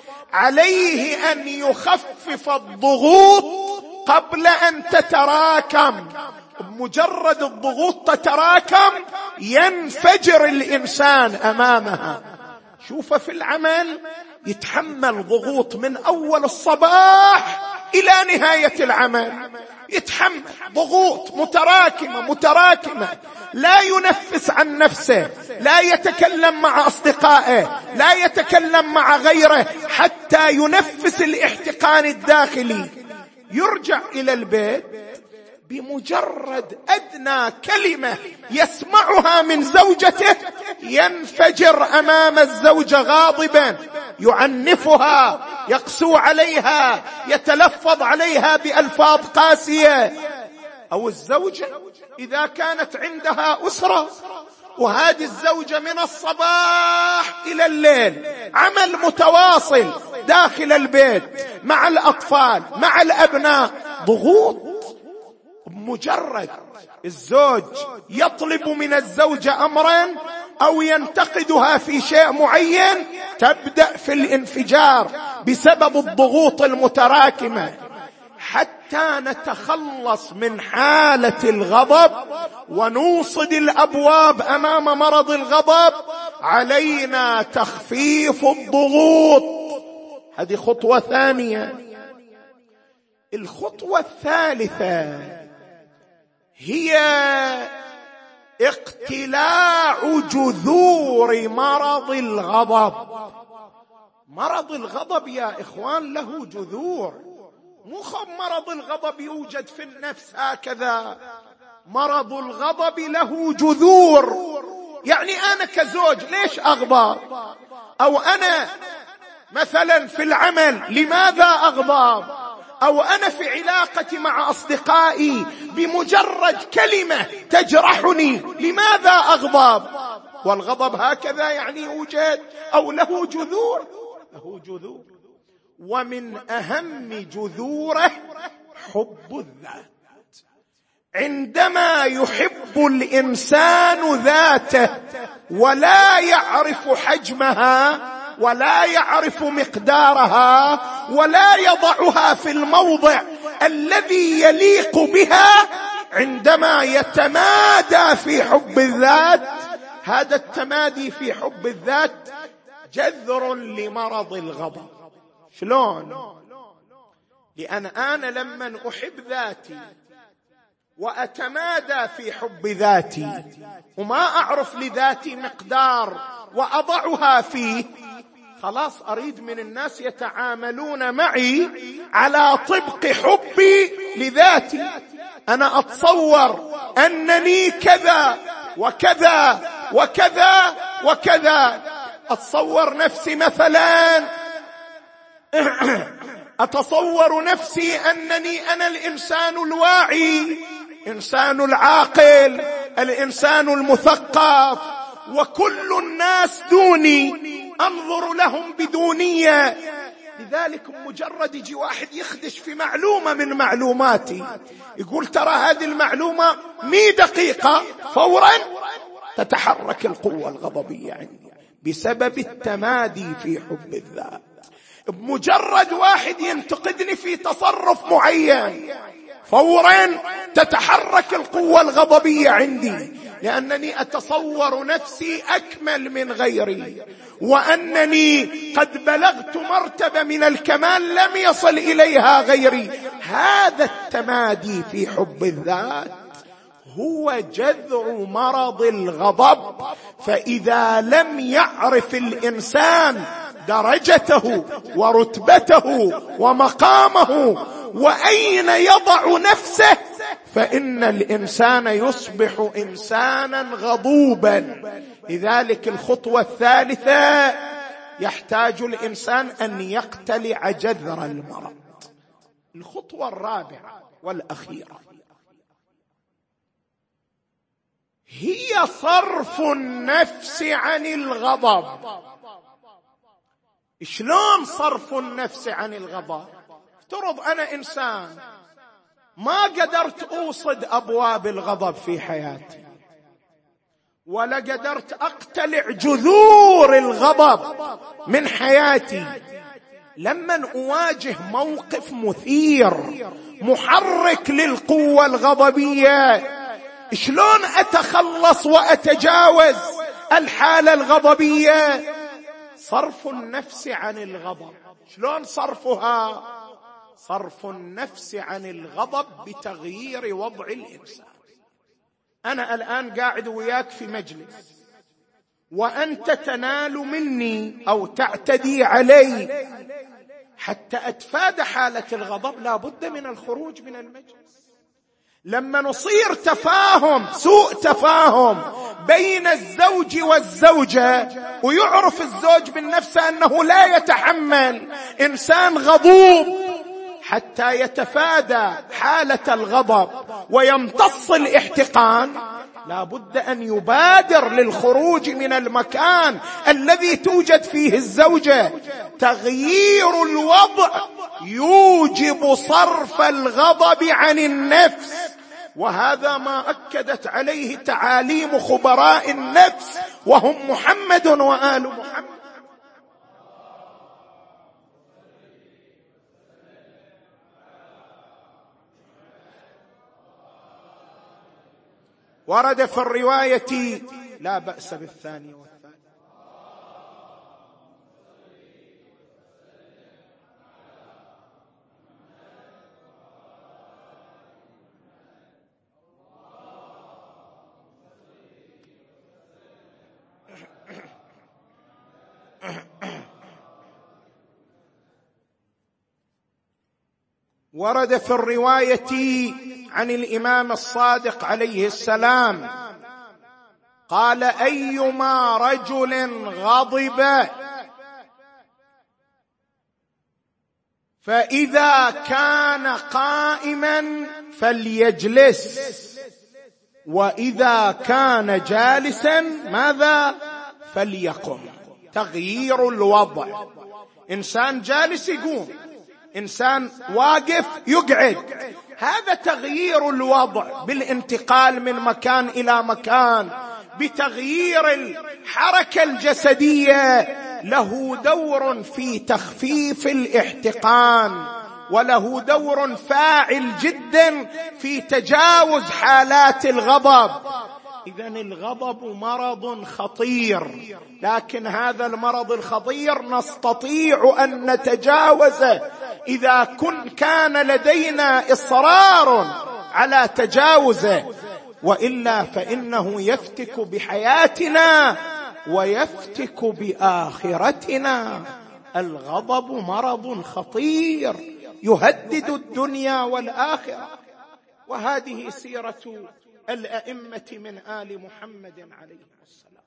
عليه أن يخفف الضغوط قبل أن تتراكم. بمجرد الضغوط تتراكم ينفجر الإنسان أمامها. شوف في العمل يتحمل ضغوط من أول الصباح إلى نهاية العمل، يتحمل ضغوط متراكمة متراكمة، لا ينفس عن نفسه، لا يتكلم مع أصدقائه، لا يتكلم مع غيره حتى ينفس الاحتقان الداخلي. يرجع إلى البيت بمجرد أدنى كلمة يسمعها من زوجته ينفجر أمام الزوجة غاضبا، يعنفها، يقسو عليها، يتلفظ عليها بألفاظ قاسية. أو الزوجة إذا كانت عندها أسرة، وهذه الزوجة من الصباح إلى الليل عمل متواصل داخل البيت مع الأطفال مع الأبناء، ضغوط. مجرد الزوج يطلب من الزوجة أمرا أو ينتقدها في شيء معين تبدأ في الانفجار بسبب الضغوط المتراكمة. حتى نتخلص من حالة الغضب ونوصد الأبواب أمام مرض الغضب علينا تخفيف الضغوط. هذه خطوة ثانية. الخطوة الثالثة هي اقتلاع جذور مرض الغضب. مرض الغضب يا إخوان له جذور، مو مرض الغضب يوجد في النفس هكذا، مرض الغضب له جذور. يعني أنا كزوج ليش أغضب؟ أو أنا مثلا في العمل لماذا أغضب؟ أو أنا في علاقتي مع أصدقائي بمجرد كلمة تجرحني لماذا أغضب؟ والغضب هكذا يعني يوجد أو له جذور، له جذور. ومن أهم جذوره حب الذات. عندما يحب الإنسان ذاته ولا يعرف حجمها ولا يعرف مقدارها ولا يضعها في الموضع الذي يليق بها، عندما يتمادى في حب الذات، هذا التمادي في حب الذات جذر لمرض الغضب. شلون؟ لأن أنا لما أحب ذاتي وأتمادى في حب ذاتي وما أعرف لذاتي مقدار وأضعها فيه، خلاص أريد من الناس يتعاملون معي على طبق حبي لذاتي. أنا أتصور أنني كذا وكذا وكذا وكذا. أتصور نفسي مثلا أتصور نفسي أنني أنا الإنسان الواعي، إنسان العاقل، الإنسان المثقف، وكل الناس دوني، أنظر لهم بدونية. لذلك مجرد يجي واحد يخدش في معلومة من معلوماتي يقول ترى هذه المعلومة مئة دقيقة، فورا تتحرك القوة الغضبية عندي بسبب التمادي في حب الذات. بمجرد واحد ينتقدني في تصرف معين فورا تتحرك القوة الغضبية عندي، لأنني أتصور نفسي أكمل من غيري، وأنني قد بلغت مرتبة من الكمال لم يصل إليها غيري. هذا التمادي في حب الذات هو جذر مرض الغضب. فإذا لم يعرف الإنسان درجته ورتبته ومقامه وأين يضع نفسه فإن الإنسان يصبح إنسانا غضوبا. لذلك الخطوة الثالثة يحتاج الإنسان أن يقتلع جذر المرض. الخطوة الرابعة والأخيرة هي صرف النفس عن الغضب. شلون صرف النفس عن الغضب؟ افترض أنا إنسان ما قدرت أوصد أبواب الغضب في حياتي، ولا قدرت أقتلع جذور الغضب من حياتي. لما أواجه موقف مثير محرك للقوة الغضبية، شلون أتخلص وأتجاوز الحالة الغضبية؟ صرف النفس عن الغضب. شلون صرفها؟ صرف النفس عن الغضب بتغيير وضع الإنسان. أنا الآن قاعد وياك في مجلس، وأنت تنال مني أو تعتدي علي. حتى أتفادى حالة الغضب لا بد من الخروج من المجلس. لما نصير تفاهم سوء تفاهم بين الزوج والزوجة، ويعرف الزوج من نفسه أنه لا يتحمل إنسان غضوب، حتى يتفادى حالة الغضب ويمتص الاحتقان، لا بد أن يبادر للخروج من المكان الذي توجد فيه الزوجة. تغيير الوضع يوجب صرف الغضب عن النفس، وهذا ما أكدت عليه تعاليم خبراء النفس وهم محمد وآل محمد. ورد في الرواية لا بأس بالثاني والثالث. ورد في الرواية عن الإمام الصادق عليه السلام قال: أيما رجل غضب فإذا كان قائما فليجلس، وإذا كان جالسا ماذا؟ فليقم. تغيير الوضع. إنسان جالس يقوم، إنسان واقف يقعد. هذا تغيير الوضع بالانتقال من مكان إلى مكان، بتغيير الحركة الجسدية. له دور في تخفيف الاحتقان، وله دور فاعل جدا في تجاوز حالات الغضب. إذن الغضب مرض خطير، لكن هذا المرض الخطير نستطيع أن نتجاوزه إذا كن كان لدينا إصرار على تجاوزه، وإلا فإنه يفتك بحياتنا ويفتك بآخرتنا. الغضب مرض خطير يهدد الدنيا والآخرة. وهذه سيرة الأئمة من آل محمد عليهم السلام.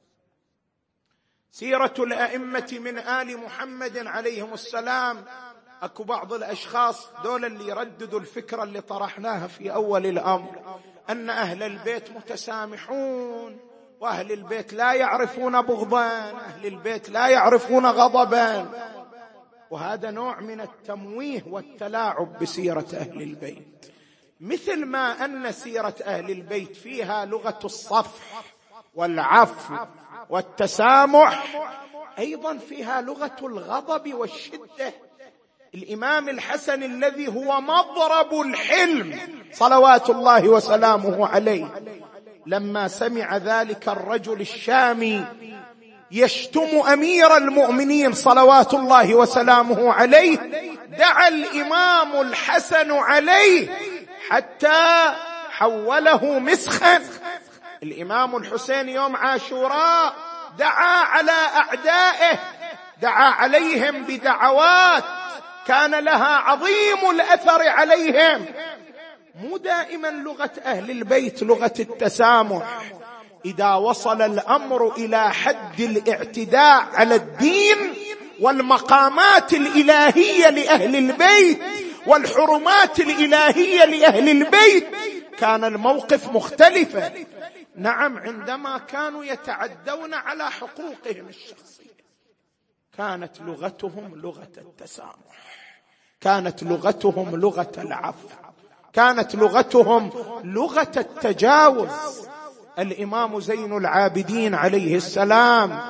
سيرة الأئمة من آل محمد عليهم السلام. أكو بعض الأشخاص دول اللي يرددوا الفكرة اللي طرحناها في أول الأمر، أن أهل البيت متسامحون، وأهل البيت لا يعرفون بغضا، أهل البيت لا يعرفون غضبا. وهذا نوع من التمويه والتلاعب بسيرة أهل البيت. مثل ما أن سيرة أهل البيت فيها لغة الصفح والعفو والتسامح، أيضا فيها لغة الغضب والشدة. الإمام الحسن الذي هو مضرب الحلم صلوات الله وسلامه عليه، لما سمع ذلك الرجل الشامي يشتم أمير المؤمنين صلوات الله وسلامه عليه، دعا الإمام الحسن عليه حتى حوله مسخا. الإمام الحسين يوم عاشوراء دعا على أعدائه، دعا عليهم بدعوات كان لها عظيم الأثر عليهم. مو دائما لغة أهل البيت لغة التسامح. إذا وصل الأمر إلى حد الاعتداء على الدين والمقامات الإلهية لأهل البيت والحرمات الإلهية لأهل البيت كان الموقف مختلفا. نعم، عندما كانوا يتعدون على حقوقهم الشخصية كانت لغتهم لغة التسامح، كانت لغتهم لغة العفو، كانت لغتهم لغة التجاوز. الإمام زين العابدين عليه السلام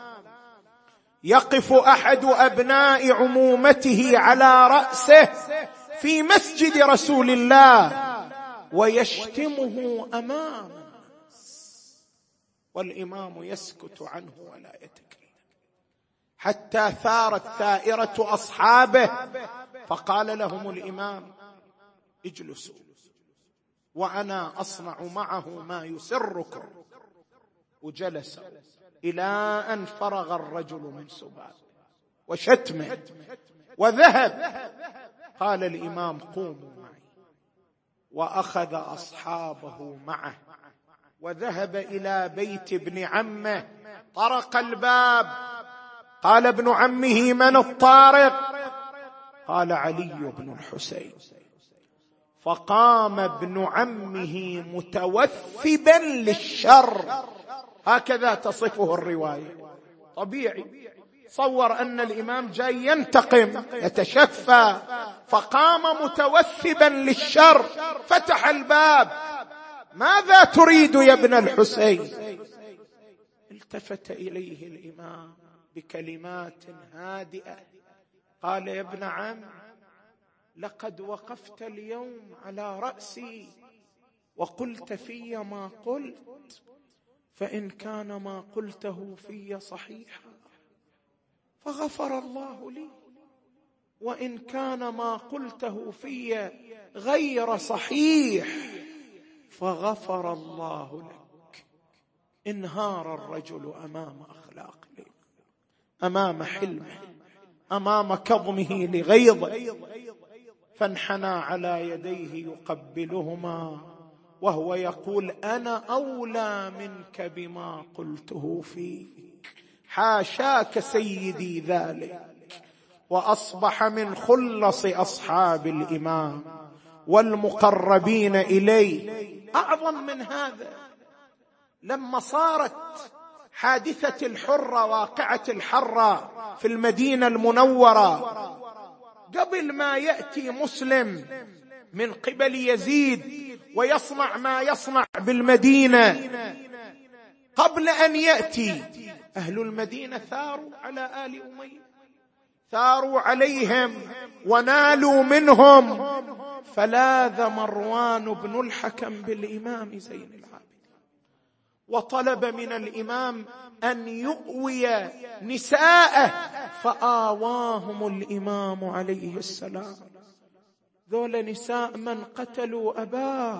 يقف أحد أبناء عمومته على رأسه في مسجد رسول الله ويشتمه أمام الناس والإمام يسكت عنه ولا يتكلم، حتى ثارت ثائرة أصحابه فقال لهم الإمام: اجلسوا وأنا أصنع معه ما يسركم. وجلسوا إلى أن فرغ الرجل من سبابه وشتمه وذهب. قال الإمام: قوموا معي. وأخذ أصحابه معه وذهب إلى بيت ابن عمه، طرق الباب، قال ابن عمه: من الطارق؟ قال: علي بن الحسين. فقام ابن عمه متوثبا للشر، هكذا تصفه الرواية. طبيعي، صور أن الإمام جاي ينتقم يتشفى، فقام متوثبا للشر، فتح الباب: ماذا تريد يا ابن الحسين؟ التفت إليه الإمام بكلمات هادئة قال: يا ابن عم، لقد وقفت اليوم على رأسي وقلت في ما قلت، فإن كان ما قلته في صحيحا فغفر الله لي، وإن كان ما قلته في غير صحيح فغفر الله لك. انهار الرجل أمام أخلاقه، أمام حلمه، أمام كظمه لغيظه، فانحنى على يديه يقبلهما وهو يقول: أنا أولى منك بما قلته فيك، حاشاك سيدي ذلك. وأصبح من خلص أصحاب الإمام والمقربين إليه. أعظم من هذا، لما صارت حادثة الحرة، واقعة الحرة في المدينة المنورة، قبل ما يأتي مسلم من قبل يزيد ويصنع ما يصنع بالمدينة، قبل أن يأتي أهل المدينة ثاروا على آل أمية، ثاروا عليهم ونالوا منهم، فلاذ مروان بن الحكم بالإمام زين العابدين وطلب من الإمام أن يؤوي نساءه، فآواهم الإمام عليه السلام. ذول نساء من قتلوا أباه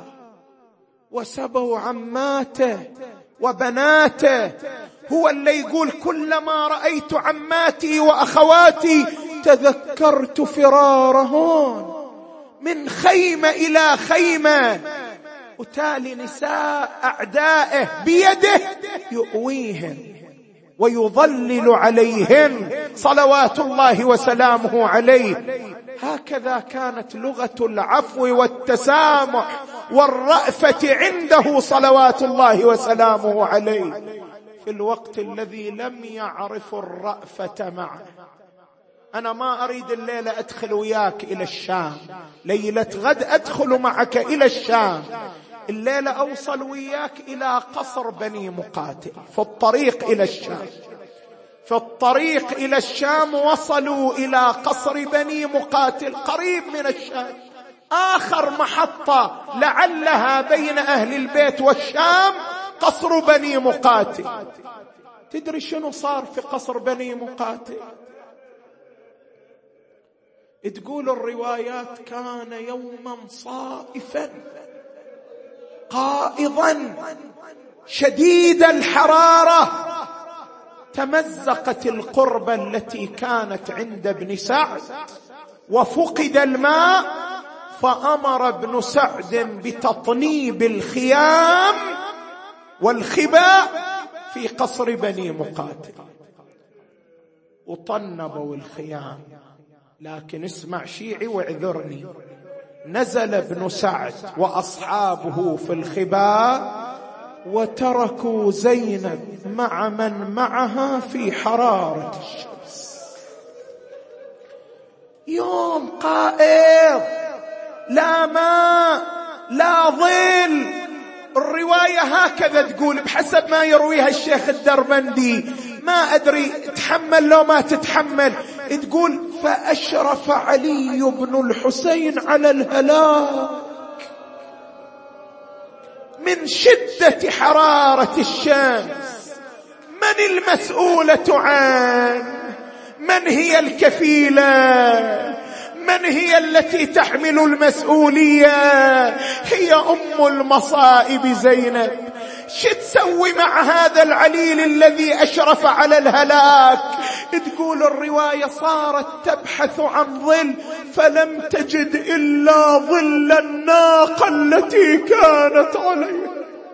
وسبوا عماته وبناته. هو اللي يقول: كلما رأيت عماتي وأخواتي تذكرت فرارهن من خيمة إلى خيمة. وتالي نساء أعدائه بيده يؤويهن ويظلل عليهن صلوات الله وسلامه عليه. هكذا كانت لغة العفو والتسامح والرأفة عنده صلوات الله وسلامه عليه، في الوقت الذي لم يعرف الرأفة معه. أنا ما أريد الليلة أدخل وياك إلى الشام، ليلة غد أدخل معك إلى الشام، الليلة أوصل وياك إلى قصر بني مقاتل. في الطريق إلى الشام، في الطريق إلى الشام وصلوا إلى قصر بني مقاتل قريب من الشام، آخر محطة لعلها بين أهل البيت والشام قصر بني مقاتل. تدري شنو صار في قصر بني مقاتل؟ تقول الروايات: كان يوما صائفا قائضا شديد الحرارة، تمزقت القربة التي كانت عند ابن سعد وفقد الماء، فأمر ابن سعد بتطنيب الخيام والخباء في قصر بني مقاتل. وطنبوا الخيام. لكن اسمع شيعي واعذرني، نزل ابن سعد وأصحابه في الخباء وتركوا زينب مع من معها في حرارة الشمس. يوم قائض، لا ماء لا ظل. الرواية هكذا تقول بحسب ما يرويها الشيخ الدربندي، ما أدري تحمل لو ما تتحمل. تقول فأشرف علي بن الحسين على الهلاك من شدة حرارة الشمس. من المسؤولة عنه؟ من هي الكفيلة؟ من هي التي تحمل المسؤولية؟ هي أم المصائب زينب. شو تسوي مع هذا العليل الذي أشرف على الهلاك؟ تقول الرواية صارت تبحث عن ظل فلم تجد إلا ظل الناقة التي كانت عليها.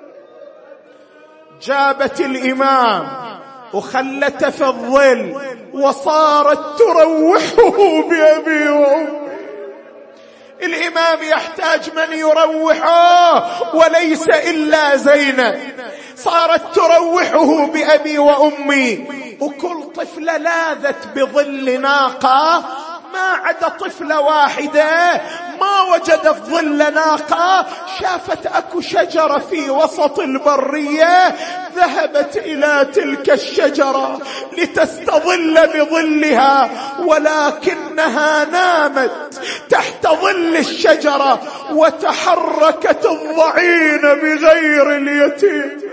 جابت الإمام وخلته في الظل وصارت تروحه بأبي وأمي. الإمام يحتاج من يروحه وليس إلا زينب. صارت تروحه بأبي وأمي. وكل طفلة لاذت بظل ناقة، ما عدا طفلة واحدة ما وجدت ظل ناقة. شافت أكو شجرة في وسط البرية، ذهبت إلى تلك الشجرة لتستظل بظلها، ولكنها نامت تحت ظل الشجرة وتحركت الضعينة بغير اليتيم.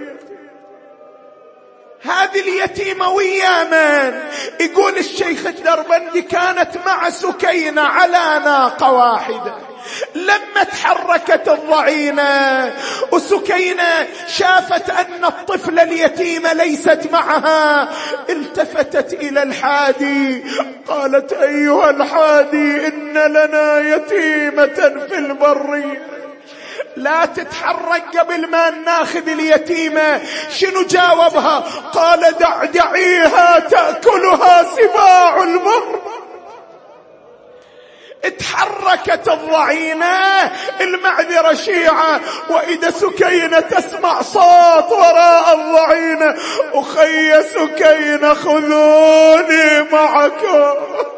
هذه اليتيمة ويا من؟ يقول الشيخ الدربندي كانت مع سكينة على ناقة واحدة. لما تحركت الضعينة وسكينة شافت أن الطفلة اليتيمة ليست معها، التفتت إلى الحادي قالت أيها الحادي إن لنا يتيمة في البرية، لا تتحرك قبل ما ناخذ اليتيمة. شنو جاوبها؟ قال دع دعيها تأكلها سباع البر. اتحركت الضعينة، المعذرة شيعة، وإذا سكينة تسمع صوت وراء الضعينة أخي سكينة خذوني معكم،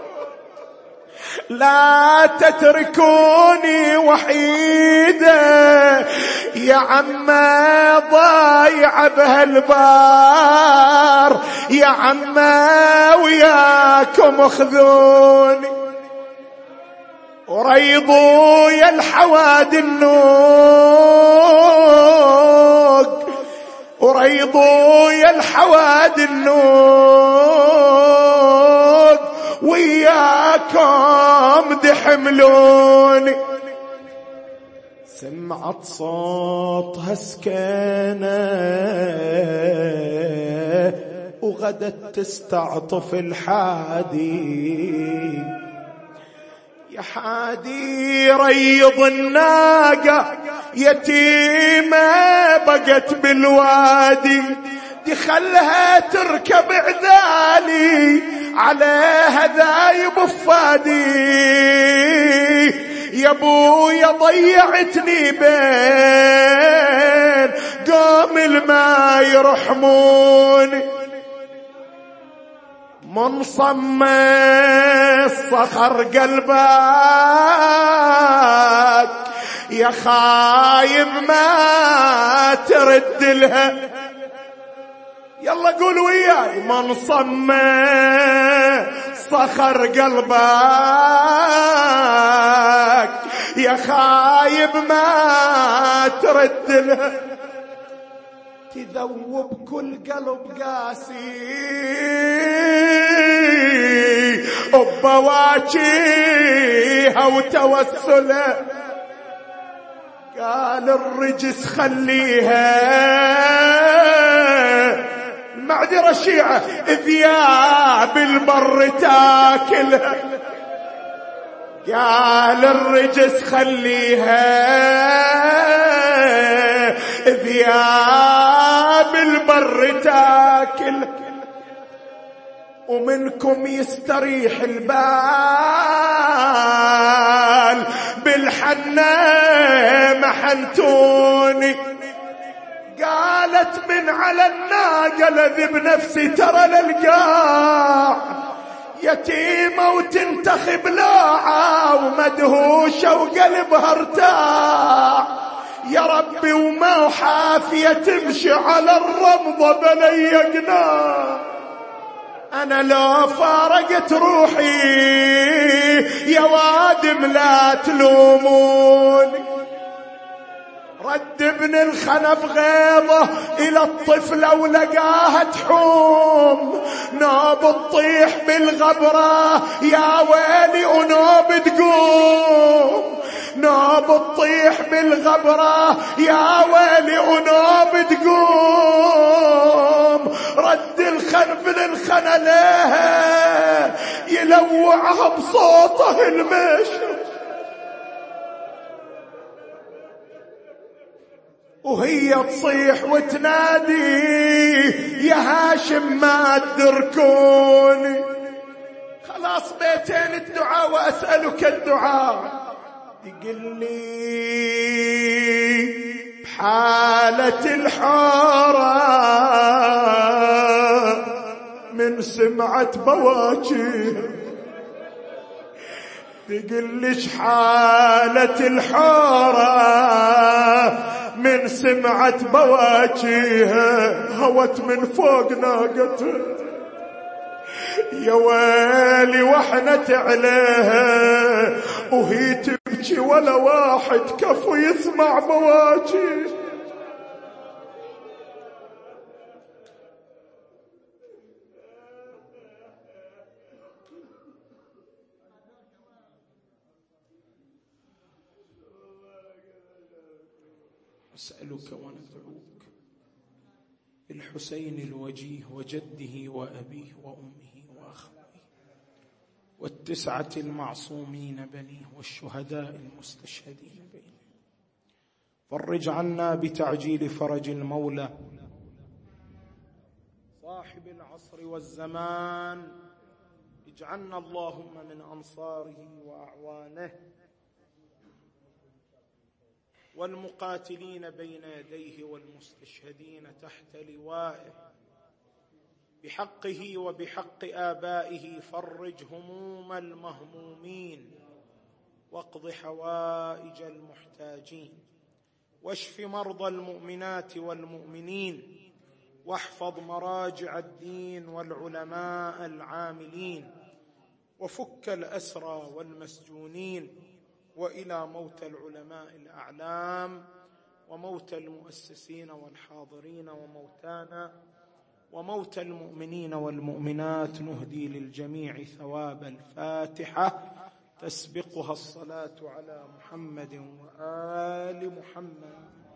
لا تتركوني وحيدة يا عما ضايع بهالبار، يا عما وياكم اخذوني. وريضوا يا الحوادي النوق، وريضوا يا الحوادي النوق، وياكم دحملوني. سمعت صوتها سكينة وغدت تستعطف الحادي، يا حادي ريض الناقة يتيمة بقت بالوادي، دخلها تركب عذالي عليها ذايب فادي، يا ابويا ضيعتني بين قوم الماء يرحموني. منصم الصخر قلبك يا خايب ما ترد لها، يلا قول وياي منصم صخر قلبك يا خايب ما ترد لها، تذوب كل قلب قاسي بواجيها وتوسله. قال الرجس خليها، معذرة شيعة، ذياب البر تاكلها. قال الرجس خليها، ذياب البر تاكلها. ومنكم يستريح البال بالحنة محنتوني. قالت من على الناقة لذب نفسي ترى للقاع يتيمة وتنتخب لاعة ومدهوشة وقلبها ارتاع. يا ربي وما حافية تمشي على الرمضة بلي قناع. أنا لو فارقت روحي يا وادم لا تلوموني. رد ابن الخنف غيظه إلى الطفلة ولقاها تحوم. نوب تطيح بالغبرة يا ويلي ونوب تقوم. نوب تطيح بالغبرة يا ويلي ونوب تقوم. رد الخنف للخنا لها يلوعها بصوته المشي. وهي تصيح وتنادي يا هاشم ما تدركوني. خلاص بيتين الدعاء وأسألك الدعاء. يقول لي بحالة الحارة من سمعت بواجيها. يقول لي حالة الحارة من سمعت بواجيها. هوت من فوق ناقتها يا ويلي وحنت عليها وهي تبكي ولا واحد كفو يسمع بواجيها. أسألك وندعوك بالحسين الوجيه وجده وأبيه وأمه وأخويه والتسعة المعصومين بنيه والشهداء المستشهدين بينه. فرج عنا بتعجيل فرج المولى صاحب العصر والزمان. اجعلنا اللهم من أنصاره وأعوانه والمقاتلين بين يديه والمستشهدين تحت لوائه. بحقه وبحق آبائه فرج هموم المهمومين واقض حوائج المحتاجين واشف مرضى المؤمنات والمؤمنين واحفظ مراجع الدين والعلماء العاملين وفك الأسرى والمسجونين وإلى موت العلماء الأعلام وموت المؤسسين والحاضرين وموتانا وموت المؤمنين والمؤمنات. نهدي للجميع ثواب الفاتحة تسبقها الصلاة على محمد وآل محمد.